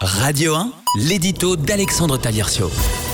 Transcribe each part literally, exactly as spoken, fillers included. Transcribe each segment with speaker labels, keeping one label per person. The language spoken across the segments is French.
Speaker 1: Radio un, l'édito d'Alexandre Taliercio.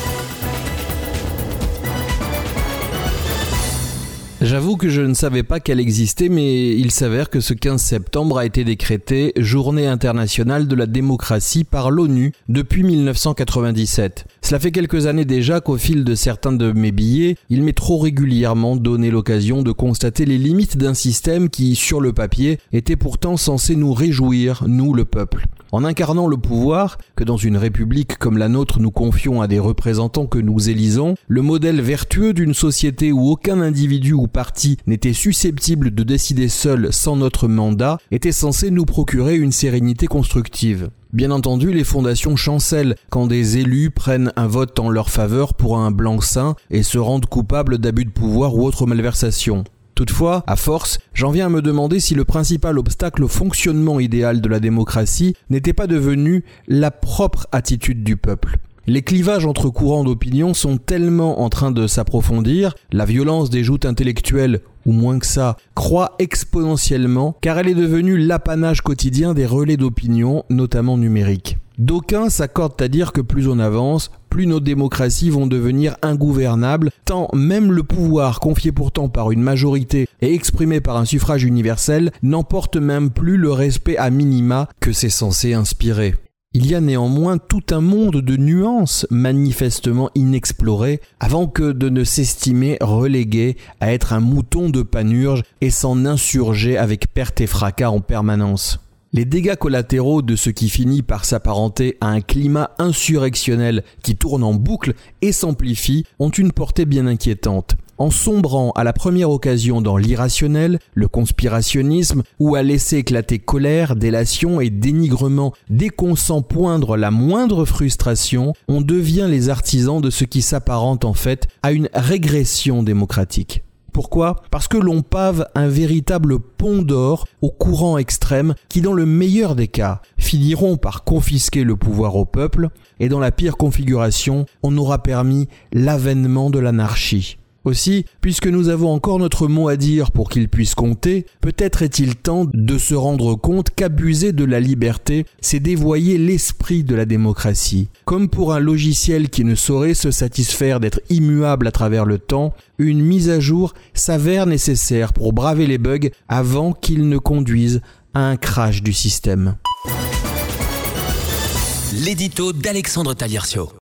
Speaker 2: J'avoue que je ne savais pas qu'elle existait, mais il s'avère que ce quinze septembre a été décrété Journée internationale de la démocratie par l'ONU depuis mille neuf cent quatre-vingt-dix-sept. Cela fait quelques années déjà qu'au fil de certains de mes billets, il m'est trop régulièrement donné l'occasion de constater les limites d'un système qui, sur le papier, était pourtant censé nous réjouir, nous le peuple. En incarnant le pouvoir, que dans une république comme la nôtre nous confions à des représentants que nous élisons, le modèle vertueux d'une société où aucun individu ou parti n'était susceptible de décider seul sans notre mandat, était censé nous procurer une sérénité constructive. Bien entendu, les fondations chancellent quand des élus prennent un vote en leur faveur pour un blanc-seing et se rendent coupables d'abus de pouvoir ou autre malversation. Toutefois, à force, j'en viens à me demander si le principal obstacle au fonctionnement idéal de la démocratie n'était pas devenu la propre attitude du peuple. Les clivages entre courants d'opinion sont tellement en train de s'approfondir, la violence des joutes intellectuelles, ou moins que ça, croît exponentiellement car elle est devenue l'apanage quotidien des relais d'opinion, notamment numériques. D'aucuns s'accordent à dire que plus on avance, plus nos démocraties vont devenir ingouvernables, tant même le pouvoir confié pourtant par une majorité et exprimé par un suffrage universel n'emporte même plus le respect à minima que c'est censé inspirer. Il y a néanmoins tout un monde de nuances manifestement inexplorées avant que de ne s'estimer relégué à être un mouton de panurge et s'en insurger avec perte et fracas en permanence. Les dégâts collatéraux de ce qui finit par s'apparenter à un climat insurrectionnel qui tourne en boucle et s'amplifie ont une portée bien inquiétante. En sombrant à la première occasion dans l'irrationnel, le conspirationnisme, ou à laisser éclater colère, délation et dénigrement dès qu'on sent poindre la moindre frustration, on devient les artisans de ce qui s'apparente en fait à une régression démocratique. Pourquoi ? Parce que l'on pave un véritable pont d'or aux courants extrêmes qui, dans le meilleur des cas, finiront par confisquer le pouvoir au peuple, et dans la pire configuration, on aura permis l'avènement de l'anarchie. Aussi, puisque nous avons encore notre mot à dire pour qu'il puisse compter, peut-être est-il temps de se rendre compte qu'abuser de la liberté, c'est dévoyer l'esprit de la démocratie. Comme pour un logiciel qui ne saurait se satisfaire d'être immuable à travers le temps, une mise à jour s'avère nécessaire pour braver les bugs avant qu'ils ne conduisent à un crash du système.
Speaker 1: L'édito d'Alexandre Taliercio.